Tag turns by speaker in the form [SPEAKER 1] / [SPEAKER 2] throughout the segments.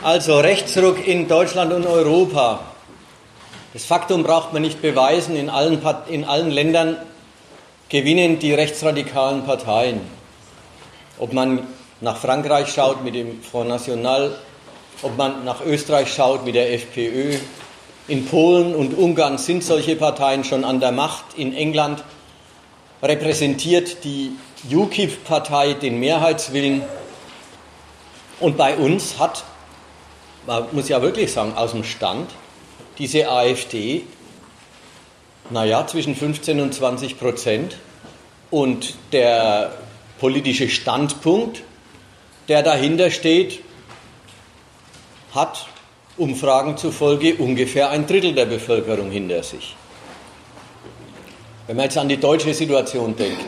[SPEAKER 1] Also Rechtsruck in Deutschland und Europa. Das Faktum braucht man nicht beweisen. In allen Ländern gewinnen die rechtsradikalen Parteien. Ob man nach Frankreich schaut mit dem Front National, ob man nach Österreich schaut mit der FPÖ. In Polen und Ungarn sind solche Parteien schon an der Macht. In England repräsentiert die UKIP-Partei den Mehrheitswillen. Und bei uns hat, man muss ja wirklich sagen, aus dem Stand, diese AfD, zwischen 15 und 20%. Und der politische Standpunkt, der dahinter steht, hat Umfragen zufolge ungefähr ein Drittel der Bevölkerung hinter sich. Wenn man jetzt an die deutsche Situation denkt,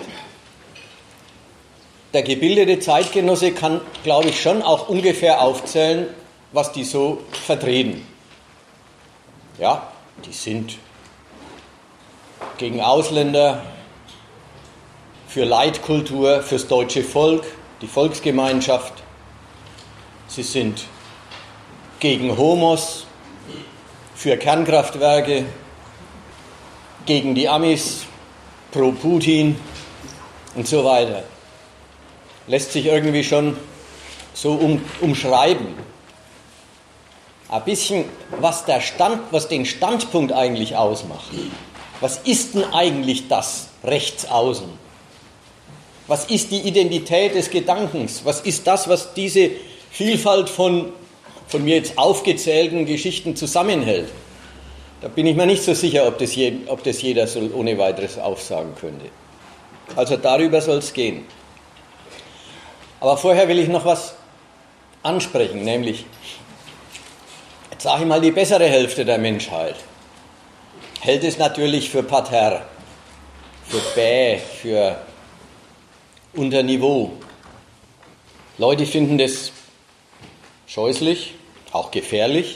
[SPEAKER 1] der gebildete Zeitgenosse kann, glaube ich, schon auch ungefähr aufzählen, was die so vertreten. Ja, die sind gegen Ausländer, für Leitkultur, fürs deutsche Volk, die Volksgemeinschaft. Sie sind gegen Homos, für Kernkraftwerke, gegen die Amis, pro Putin und so weiter. Lässt sich irgendwie schon so umschreiben. Ein bisschen, was den Standpunkt eigentlich ausmacht. Was ist denn eigentlich das Rechtsaußen? Was ist die Identität des Gedankens? Was ist das, was diese Vielfalt von mir jetzt aufgezählten Geschichten zusammenhält? Da bin ich mir nicht so sicher, ob das jeder so ohne weiteres aufsagen könnte. Also darüber soll es gehen. Aber vorher will ich noch was ansprechen, nämlich, jetzt sage ich mal, die bessere Hälfte der Menschheit hält es natürlich für parterre, für bäh, für unter Niveau. Leute finden das scheußlich, auch gefährlich,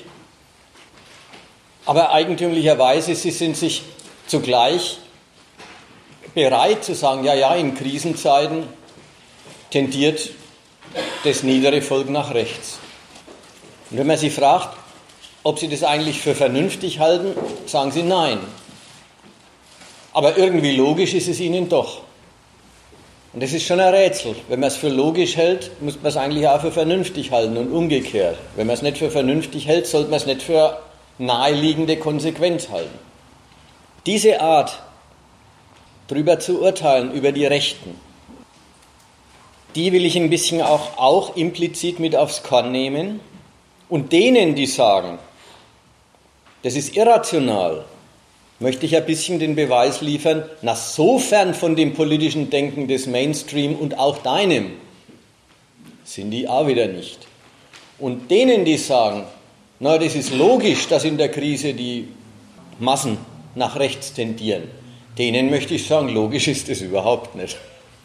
[SPEAKER 1] aber eigentümlicherweise, sie sind sich zugleich bereit zu sagen, ja, in Krisenzeiten tendiert das niedere Volk nach rechts. Und wenn man sie fragt, ob sie das eigentlich für vernünftig halten, sagen sie nein. Aber irgendwie logisch ist es ihnen doch. Und das ist schon ein Rätsel. Wenn man es für logisch hält, muss man es eigentlich auch für vernünftig halten und umgekehrt. Wenn man es nicht für vernünftig hält, sollte man es nicht für naheliegende Konsequenz halten. Diese Art, darüber zu urteilen, über die Rechten, die will ich ein bisschen auch implizit mit aufs Korn nehmen. Und denen, die sagen, das ist irrational, möchte ich ein bisschen den Beweis liefern, so fern von dem politischen Denken des Mainstream und auch deinem, sind die auch wieder nicht. Und denen, die sagen, das ist logisch, dass in der Krise die Massen nach rechts tendieren, denen möchte ich sagen, logisch ist es überhaupt nicht.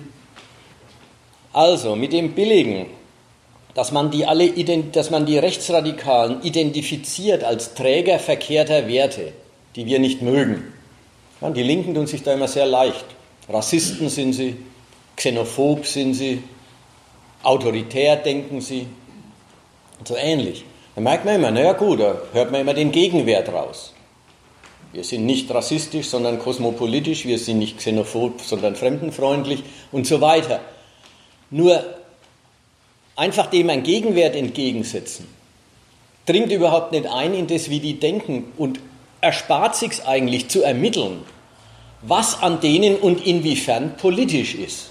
[SPEAKER 1] Also, mit dem Billigen, dass man die Rechtsradikalen identifiziert als Träger verkehrter Werte, die wir nicht mögen. Ja, die Linken tun sich da immer sehr leicht. Rassisten sind sie, xenophob sind sie, autoritär denken sie und so ähnlich. Da merkt man immer, da hört man immer den Gegenwert raus. Wir sind nicht rassistisch, sondern kosmopolitisch, wir sind nicht xenophob, sondern fremdenfreundlich und so weiter. Nur einfach dem einen Gegenwert entgegensetzen, dringt überhaupt nicht ein in das, wie die denken und erspart sich's eigentlich zu ermitteln, was an denen und inwiefern politisch ist.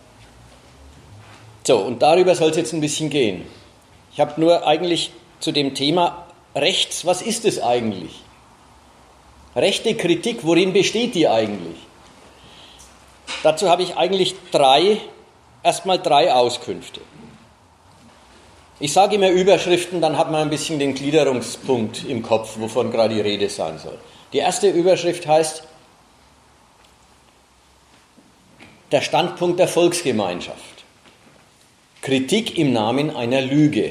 [SPEAKER 1] So, und darüber soll es jetzt ein bisschen gehen. Ich habe nur eigentlich zu dem Thema Rechts, was ist es eigentlich? Rechte Kritik, worin besteht die eigentlich? Dazu habe ich eigentlich erstmal drei Auskünfte. Ich sage immer Überschriften, dann hat man ein bisschen den Gliederungspunkt im Kopf, wovon gerade die Rede sein soll. Die erste Überschrift heißt der Standpunkt der Volksgemeinschaft. Kritik im Namen einer Lüge.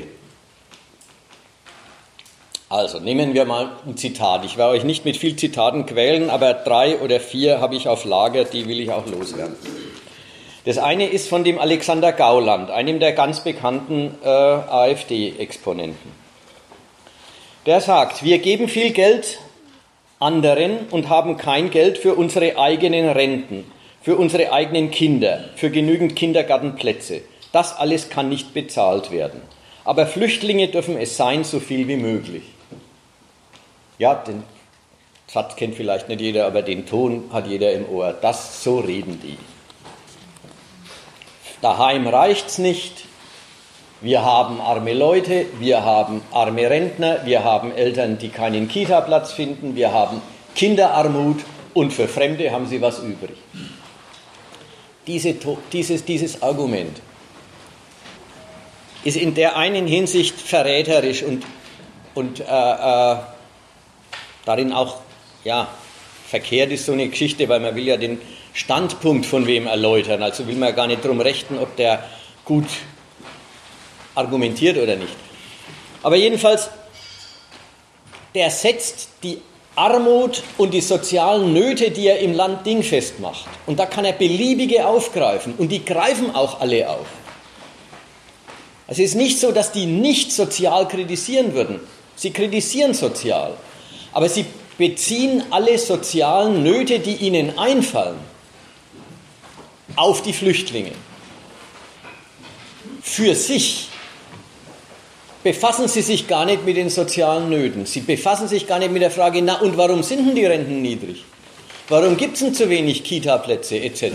[SPEAKER 1] Also nehmen wir mal ein Zitat. Ich werde euch nicht mit viel Zitaten quälen, aber 3 oder 4 habe ich auf Lager, die will ich auch loswerden. Das eine ist von dem Alexander Gauland, einem der ganz bekannten AfD-Exponenten. Der sagt, wir geben viel Geld anderen und haben kein Geld für unsere eigenen Renten, für unsere eigenen Kinder, für genügend Kindergartenplätze. Das alles kann nicht bezahlt werden. Aber Flüchtlinge dürfen es sein, so viel wie möglich. Ja, den Satz kennt vielleicht nicht jeder, aber den Ton hat jeder im Ohr. So reden die. Daheim reicht's nicht. Wir haben arme Leute, wir haben arme Rentner, wir haben Eltern, die keinen Kita-Platz finden, wir haben Kinderarmut und für Fremde haben sie was übrig. Dieses Argument ist in der einen Hinsicht verräterisch und darin auch verkehrt ist so eine Geschichte, weil man will ja den Standpunkt von wem erläutern, also will man gar nicht drum rechten, ob der gut argumentiert oder nicht. Aber jedenfalls, der setzt die Armut und die sozialen Nöte, die er im Land dingfest macht. Und da kann er beliebige aufgreifen. Und die greifen auch alle auf. Also es ist nicht so, dass die nicht sozial kritisieren würden. Sie kritisieren sozial. Aber sie beziehen alle sozialen Nöte, die ihnen einfallen, auf die Flüchtlinge. Für sich befassen sie sich gar nicht mit den sozialen Nöten. Sie befassen sich gar nicht mit der Frage, na und warum sind denn die Renten niedrig? Warum gibt es denn zu wenig Kita-Plätze etc.?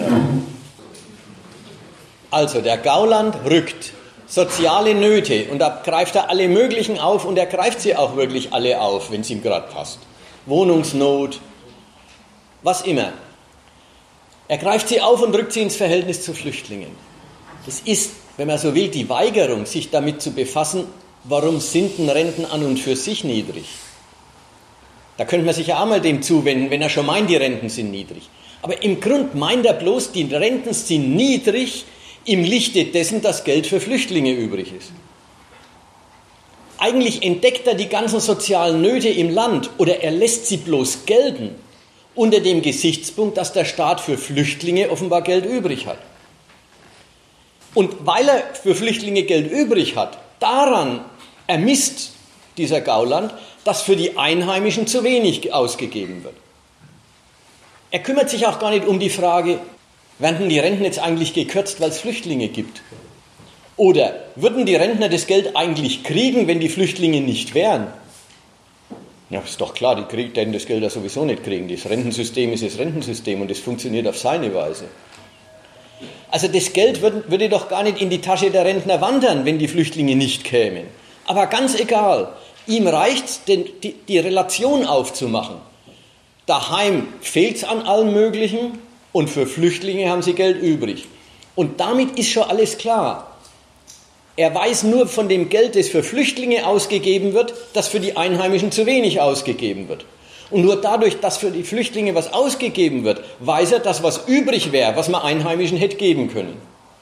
[SPEAKER 1] Also der Gauland rückt soziale Nöte und da greift er alle möglichen auf und er greift sie auch wirklich alle auf, wenn es ihm gerade passt. Wohnungsnot, was immer. Er greift sie auf und rückt sie ins Verhältnis zu Flüchtlingen. Das ist, wenn man so will, die Weigerung, sich damit zu befassen, warum sind denn Renten an und für sich niedrig? Da könnte man sich ja auch mal dem zuwenden, wenn er schon meint, die Renten sind niedrig. Aber im Grund meint er bloß, die Renten sind niedrig im Lichte dessen, dass Geld für Flüchtlinge übrig ist. Eigentlich entdeckt er die ganzen sozialen Nöte im Land oder er lässt sie bloß gelten unter dem Gesichtspunkt, dass der Staat für Flüchtlinge offenbar Geld übrig hat. Und weil er für Flüchtlinge Geld übrig hat, daran ermisst dieser Gauland, dass für die Einheimischen zu wenig ausgegeben wird. Er kümmert sich auch gar nicht um die Frage, werden die Renten jetzt eigentlich gekürzt, weil es Flüchtlinge gibt? Oder würden die Rentner das Geld eigentlich kriegen, wenn die Flüchtlinge nicht wären? Ja, ist doch klar, die werden das Geld ja sowieso nicht kriegen. Das Rentensystem ist das Rentensystem und es funktioniert auf seine Weise. Also das Geld würde doch gar nicht in die Tasche der Rentner wandern, wenn die Flüchtlinge nicht kämen. Aber ganz egal, ihm reicht es, die Relation aufzumachen. Daheim fehlt es an allem Möglichen und für Flüchtlinge haben sie Geld übrig. Und damit ist schon alles klar. Er weiß nur von dem Geld, das für Flüchtlinge ausgegeben wird, dass für die Einheimischen zu wenig ausgegeben wird. Und nur dadurch, dass für die Flüchtlinge was ausgegeben wird, weiß er, dass was übrig wäre, was man Einheimischen hätte geben können.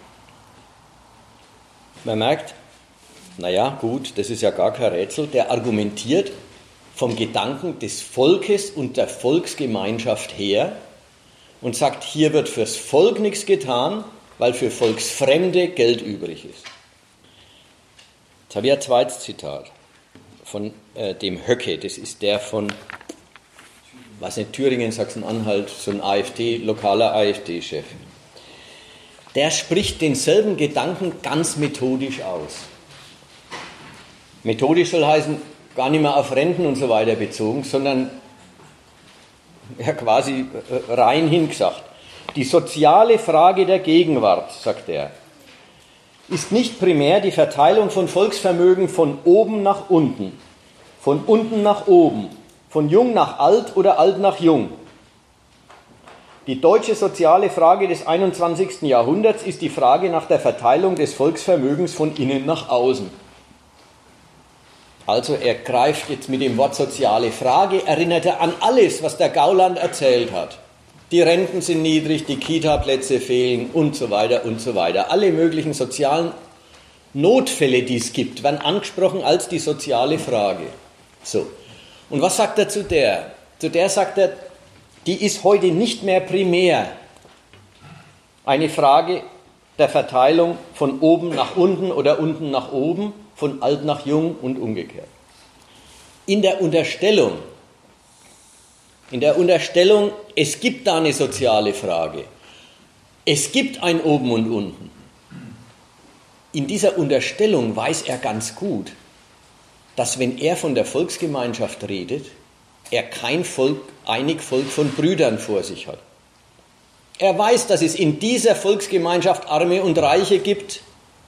[SPEAKER 1] Man merkt, naja, gut, das ist ja gar kein Rätsel, der argumentiert vom Gedanken des Volkes und der Volksgemeinschaft her und sagt, hier wird fürs Volk nichts getan, weil für Volksfremde Geld übrig ist. Jetzt habe ich ein zweites Zitat von dem Höcke, das ist der von, was nicht, Thüringen, Sachsen-Anhalt, so ein lokaler AfD-Chef. Der spricht denselben Gedanken ganz methodisch aus. Methodisch soll heißen, gar nicht mehr auf Renten und so weiter bezogen, sondern ja, quasi rein hingesagt. Die soziale Frage der Gegenwart, sagt er, ist nicht primär die Verteilung von Volksvermögen von oben nach unten, von unten nach oben, von jung nach alt oder alt nach jung. Die deutsche soziale Frage des 21. Jahrhunderts ist die Frage nach der Verteilung des Volksvermögens von innen nach außen. Also er greift jetzt mit dem Wort soziale Frage, erinnert er an alles, was der Gauland erzählt hat. Die Renten sind niedrig, die Kita-Plätze fehlen und so weiter und so weiter. Alle möglichen sozialen Notfälle, die es gibt, werden angesprochen als die soziale Frage. So. Und was sagt er zu der? Zu der sagt er, die ist heute nicht mehr primär eine Frage der Verteilung von oben nach unten oder unten nach oben, von alt nach jung und umgekehrt. in der Unterstellung, es gibt da eine soziale Frage, es gibt ein Oben und Unten. In dieser Unterstellung weiß er ganz gut, dass wenn er von der Volksgemeinschaft redet, er kein einig Volk von Brüdern vor sich hat. Er weiß, dass es in dieser Volksgemeinschaft Arme und Reiche gibt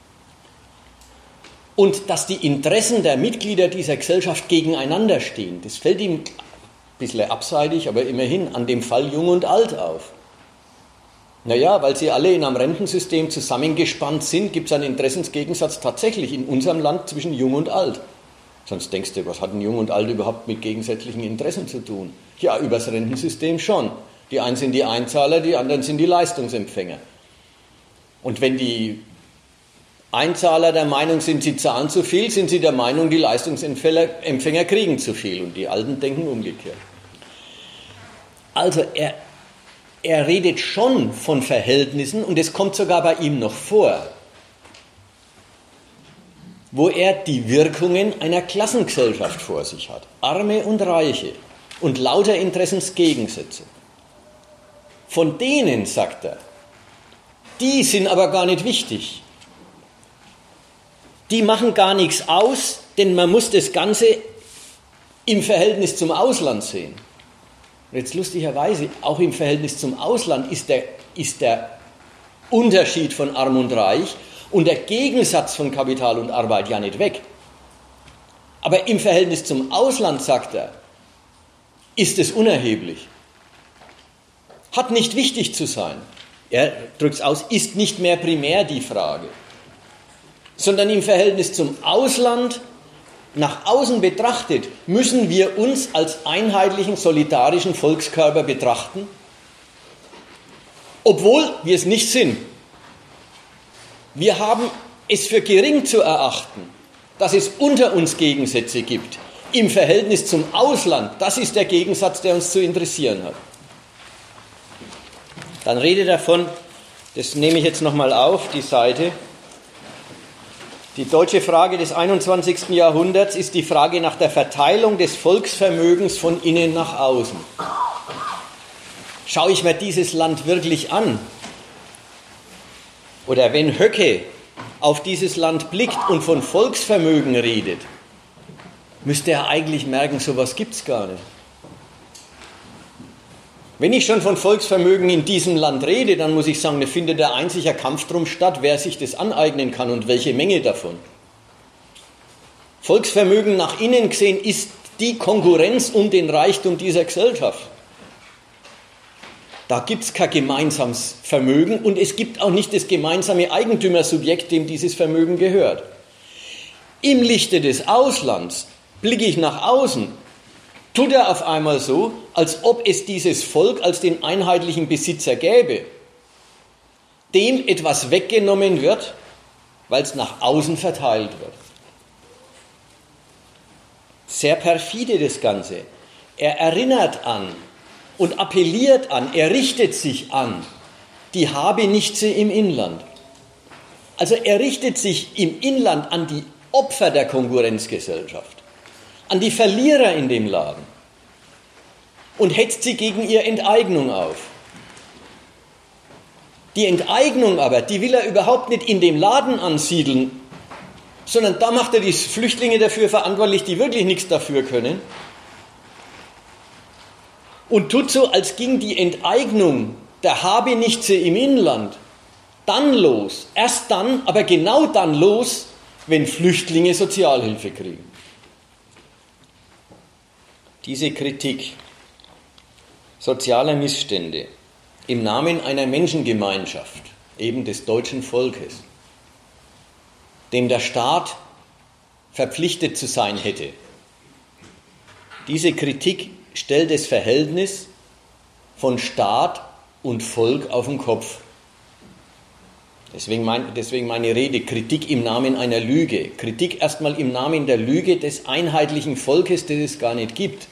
[SPEAKER 1] und dass die Interessen der Mitglieder dieser Gesellschaft gegeneinander stehen. Das fällt ihm ein bisschen abseitig, aber immerhin an dem Fall Jung und Alt auf. Naja, weil sie alle in einem Rentensystem zusammengespannt sind, gibt es einen Interessensgegensatz tatsächlich in unserem Land zwischen Jung und Alt. Sonst denkst du, was hat ein Jung und Alt überhaupt mit gegensätzlichen Interessen zu tun? Ja, übers Rentensystem schon. Die einen sind die Einzahler, die anderen sind die Leistungsempfänger. Und wenn die Einzahler der Meinung sind, sie zahlen zu viel, sind sie der Meinung, die Leistungsempfänger kriegen zu viel. Und die Alten denken umgekehrt. Also er redet schon von Verhältnissen, und es kommt sogar bei ihm noch vor, wo er die Wirkungen einer Klassengesellschaft vor sich hat. Arme und Reiche und lauter Interessensgegensätze. Von denen, sagt er, die sind aber gar nicht wichtig. Die machen gar nichts aus, denn man muss das Ganze im Verhältnis zum Ausland sehen. Und jetzt lustigerweise, auch im Verhältnis zum Ausland ist der Unterschied von Arm und Reich und der Gegensatz von Kapital und Arbeit ja nicht weg. Aber im Verhältnis zum Ausland, sagt er, ist es unerheblich. Hat nicht wichtig zu sein. Er drückt es aus, ist nicht mehr primär die Frage. Sondern im Verhältnis zum Ausland, nach außen betrachtet, müssen wir uns als einheitlichen, solidarischen Volkskörper betrachten, obwohl wir es nicht sind. Wir haben es für gering zu erachten, dass es unter uns Gegensätze gibt. Im Verhältnis zum Ausland, das ist der Gegensatz, der uns zu interessieren hat. Dann redet er von, das nehme ich jetzt nochmal auf, die Seite, die deutsche Frage des 21. Jahrhunderts ist die Frage nach der Verteilung des Volksvermögens von innen nach außen. Schaue ich mir dieses Land wirklich an? Oder wenn Höcke auf dieses Land blickt und von Volksvermögen redet, müsste er eigentlich merken, sowas gibt es gar nicht. Wenn ich schon von Volksvermögen in diesem Land rede, dann muss ich sagen, da findet der einzige Kampf drum statt, wer sich das aneignen kann und welche Menge davon. Volksvermögen nach innen gesehen ist die Konkurrenz um den Reichtum dieser Gesellschaft. Da gibt es kein gemeinsames Vermögen und es gibt auch nicht das gemeinsame Eigentümersubjekt, dem dieses Vermögen gehört. Im Lichte des Auslands blicke ich nach außen, tut er auf einmal so, als ob es dieses Volk als den einheitlichen Besitzer gäbe, dem etwas weggenommen wird, weil es nach außen verteilt wird. Sehr perfide das Ganze. Er erinnert an und appelliert an, er richtet sich an die Habenichtse im Inland. Also er richtet sich im Inland an die Opfer der Konkurrenzgesellschaft, an die Verlierer in dem Laden und hetzt sie gegen ihre Enteignung auf. Die Enteignung aber, die will er überhaupt nicht in dem Laden ansiedeln, sondern da macht er die Flüchtlinge dafür verantwortlich, die wirklich nichts dafür können, und tut so, als ging die Enteignung der Habenichtse im Inland dann los, erst dann, aber genau dann los, wenn Flüchtlinge Sozialhilfe kriegen. Diese Kritik sozialer Missstände im Namen einer Menschengemeinschaft, eben des deutschen Volkes, dem der Staat verpflichtet zu sein hätte, diese Kritik stellt das Verhältnis von Staat und Volk auf den Kopf. Deswegen meine Rede, Kritik im Namen einer Lüge. Kritik erstmal im Namen der Lüge des einheitlichen Volkes, das es gar nicht gibt.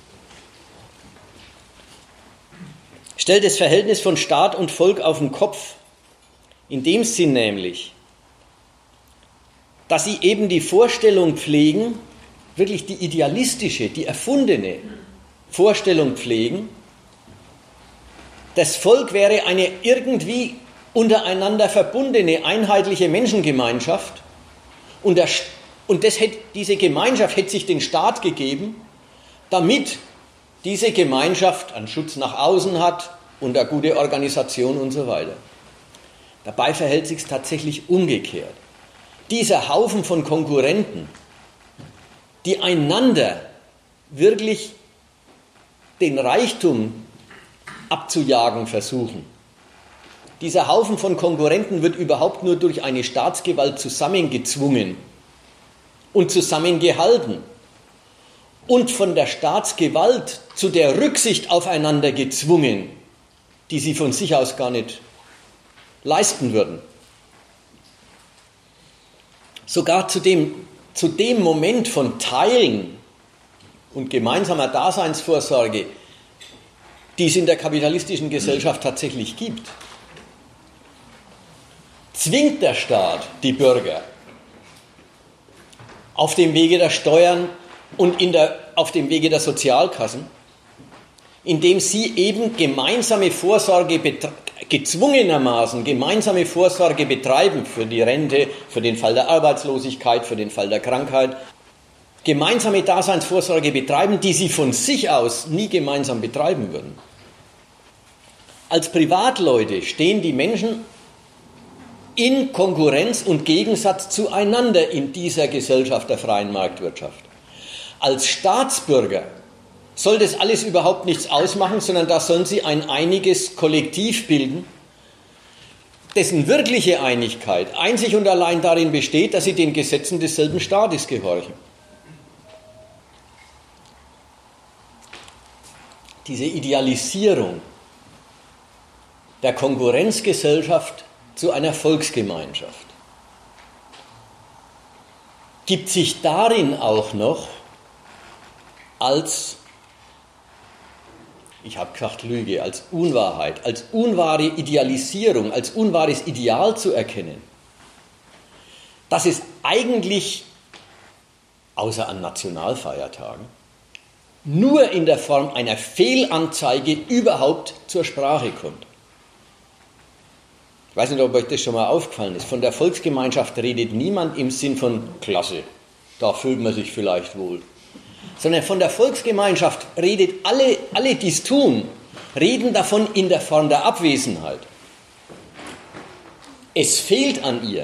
[SPEAKER 1] Stellt das Verhältnis von Staat und Volk auf den Kopf. In dem Sinn nämlich, dass sie eben die Vorstellung pflegen, wirklich die idealistische, die erfundene Vorstellung pflegen, das Volk wäre eine irgendwie untereinander verbundene, einheitliche Menschengemeinschaft und diese Gemeinschaft hätte sich den Staat gegeben, damit diese Gemeinschaft einen Schutz nach außen hat und eine gute Organisation und so weiter. Dabei verhält sich es tatsächlich umgekehrt. Dieser Haufen von Konkurrenten, die einander wirklich den Reichtum abzujagen versuchen, dieser Haufen von Konkurrenten wird überhaupt nur durch eine Staatsgewalt zusammengezwungen und zusammengehalten und von der Staatsgewalt zu der Rücksicht aufeinander gezwungen, die sie von sich aus gar nicht leisten würden. Sogar zu dem Moment von Teilen und gemeinsamer Daseinsvorsorge, die es in der kapitalistischen Gesellschaft tatsächlich gibt, zwingt der Staat die Bürger auf dem Wege der Steuern und auf dem Wege der Sozialkassen, indem sie eben gezwungenermaßen gemeinsame Vorsorge betreiben für die Rente, für den Fall der Arbeitslosigkeit, für den Fall der Krankheit, gemeinsame Daseinsvorsorge betreiben, die sie von sich aus nie gemeinsam betreiben würden. Als Privatleute stehen die Menschen in Konkurrenz und Gegensatz zueinander in dieser Gesellschaft der freien Marktwirtschaft. Als Staatsbürger soll das alles überhaupt nichts ausmachen, sondern da sollen sie ein einiges Kollektiv bilden, dessen wirkliche Einigkeit einzig und allein darin besteht, dass sie den Gesetzen desselben Staates gehorchen. Diese Idealisierung der Konkurrenzgesellschaft zu einer Volksgemeinschaft gibt sich darin auch noch als, ich habe gesagt Lüge, als Unwahrheit, als unwahre Idealisierung, als unwahres Ideal zu erkennen, dass es eigentlich, außer an Nationalfeiertagen, nur in der Form einer Fehlanzeige überhaupt zur Sprache kommt. Ich weiß nicht, ob euch das schon mal aufgefallen ist. Von der Volksgemeinschaft redet niemand im Sinn von Klasse, da fühlt man sich vielleicht wohl. Sondern von der Volksgemeinschaft redet alle, die es tun, reden davon in der Form der Abwesenheit. Es fehlt an ihr.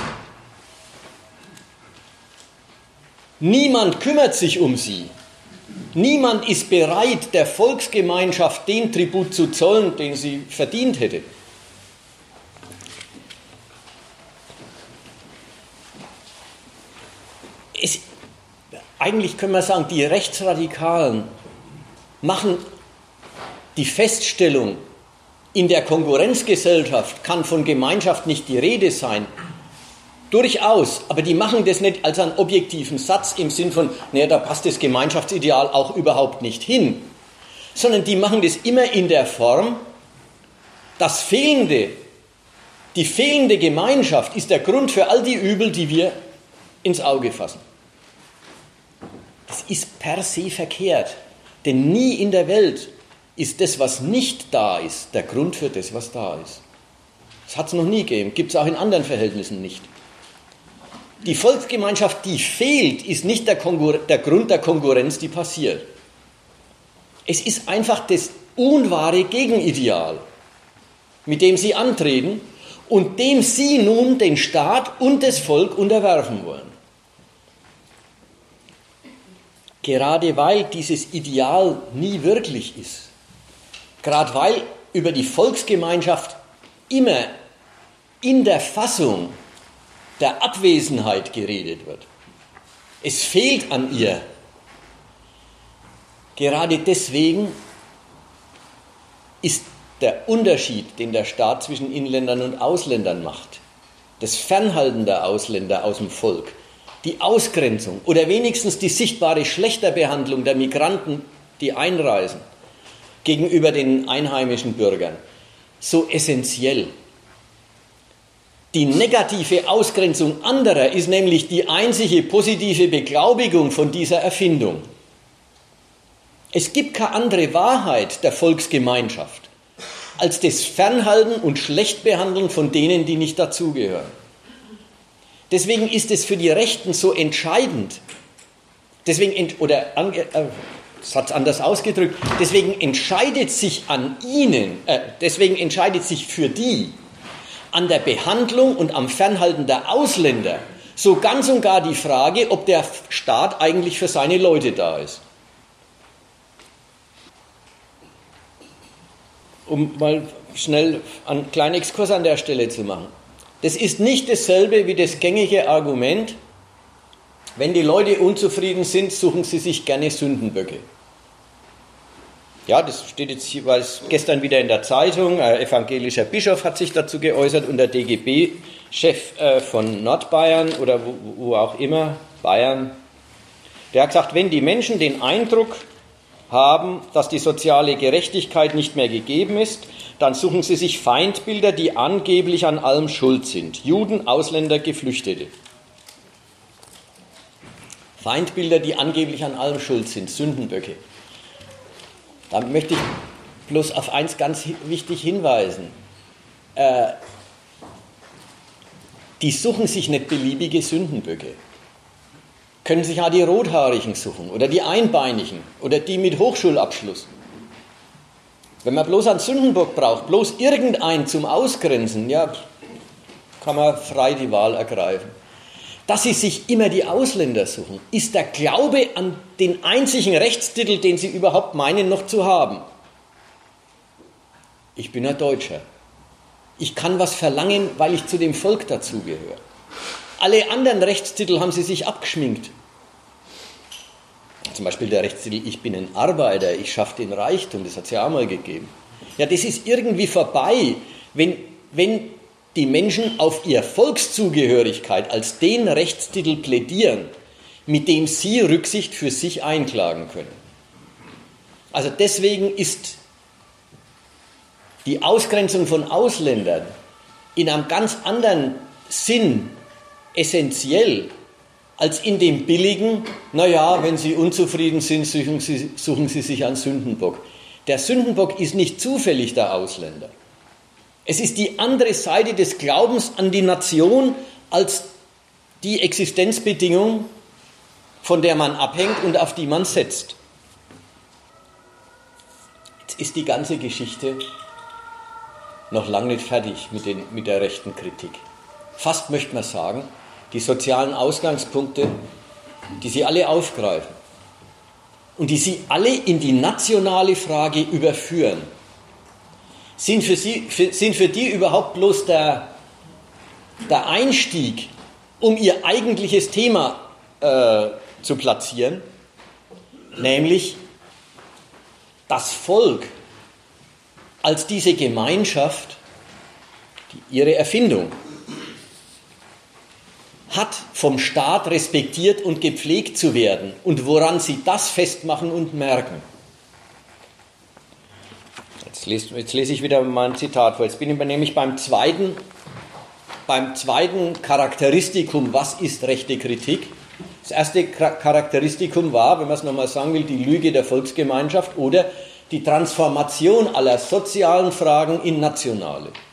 [SPEAKER 1] Niemand kümmert sich um sie. Niemand ist bereit, der Volksgemeinschaft den Tribut zu zollen, den sie verdient hätte. Eigentlich können wir sagen, die Rechtsradikalen machen die Feststellung, in der Konkurrenzgesellschaft kann von Gemeinschaft nicht die Rede sein, durchaus, aber die machen das nicht als einen objektiven Satz im Sinn von, naja, da passt das Gemeinschaftsideal auch überhaupt nicht hin, sondern die machen das immer in der Form, die fehlende Gemeinschaft ist der Grund für all die Übel, die wir ins Auge fassen. Das ist per se verkehrt, denn nie in der Welt ist das, was nicht da ist, der Grund für das, was da ist. Das hat es noch nie gegeben, gibt es auch in anderen Verhältnissen nicht. Die Volksgemeinschaft, die fehlt, ist nicht der Grund der Konkurrenz, die passiert. Es ist einfach das unwahre Gegenideal, mit dem sie antreten und dem sie nun den Staat und das Volk unterwerfen wollen. Gerade weil dieses Ideal nie wirklich ist, gerade weil über die Volksgemeinschaft immer in der Fassung der Abwesenheit geredet wird, es fehlt an ihr, gerade deswegen ist der Unterschied, den der Staat zwischen Inländern und Ausländern macht, das Fernhalten der Ausländer aus dem Volk, die Ausgrenzung oder wenigstens die sichtbare Schlechterbehandlung der Migranten, die einreisen, gegenüber den einheimischen Bürgern, so essentiell. Die negative Ausgrenzung anderer ist nämlich die einzige positive Beglaubigung von dieser Erfindung. Es gibt keine andere Wahrheit der Volksgemeinschaft als das Fernhalten und Schlechtbehandeln von denen, die nicht dazugehören. Deswegen ist es für die Rechten so entscheidend, Satz anders ausgedrückt, deswegen entscheidet sich für die an der Behandlung und am Fernhalten der Ausländer so ganz und gar die Frage, ob der Staat eigentlich für seine Leute da ist. Um mal schnell einen kleinen Exkurs an der Stelle zu machen. Das ist nicht dasselbe wie das gängige Argument, wenn die Leute unzufrieden sind, suchen sie sich gerne Sündenböcke. Ja, das steht jetzt jeweils gestern wieder in der Zeitung. Ein evangelischer Bischof hat sich dazu geäußert und der DGB-Chef von Nordbayern oder wo auch immer, Bayern, der hat gesagt, wenn die Menschen den Eindruck haben, dass die soziale Gerechtigkeit nicht mehr gegeben ist, dann suchen sie sich Feindbilder, die angeblich an allem schuld sind. Juden, Ausländer, Geflüchtete. Feindbilder, die angeblich an allem schuld sind, Sündenböcke. Da möchte ich bloß auf eins ganz wichtig hinweisen. Die suchen sich nicht beliebige Sündenböcke. Können sich auch die Rothaarigen suchen oder die Einbeinigen oder die mit Hochschulabschluss. Wenn man bloß einen Sündenbock braucht, bloß irgendeinen zum Ausgrenzen, ja, kann man frei die Wahl ergreifen. Dass sie sich immer die Ausländer suchen, ist der Glaube an den einzigen Rechtstitel, den sie überhaupt meinen, noch zu haben. Ich bin ein Deutscher. Ich kann was verlangen, weil ich zu dem Volk dazugehöre. Alle anderen Rechtstitel haben sie sich abgeschminkt. Zum Beispiel der Rechtstitel, ich bin ein Arbeiter, ich schaffe den Reichtum, das hat es ja auch mal gegeben. Ja, das ist irgendwie vorbei, wenn die Menschen auf ihre Volkszugehörigkeit als den Rechtstitel plädieren, mit dem sie Rücksicht für sich einklagen können. Also deswegen ist die Ausgrenzung von Ausländern in einem ganz anderen Sinn essentiell als in dem billigen, naja, wenn Sie unzufrieden sind, suchen Sie sich einen Sündenbock. Der Sündenbock ist nicht zufällig der Ausländer. Es ist die andere Seite des Glaubens an die Nation als die Existenzbedingung, von der man abhängt und auf die man setzt. Jetzt ist die ganze Geschichte noch lange nicht fertig mit der rechten Kritik. Fast möchte man sagen, die sozialen Ausgangspunkte, die sie alle aufgreifen und die sie alle in die nationale Frage überführen, sind für die überhaupt bloß der Einstieg, um ihr eigentliches Thema zu platzieren, nämlich das Volk als diese Gemeinschaft, ihre Erfindung, hat vom Staat respektiert und gepflegt zu werden und woran sie das festmachen und merken. Jetzt lese ich wieder mal ein Zitat vor. Jetzt bin ich nämlich beim zweiten Charakteristikum, was ist rechte Kritik? Das erste Charakteristikum war, wenn man es nochmal sagen will, die Lüge der Volksgemeinschaft oder die Transformation aller sozialen Fragen in nationale.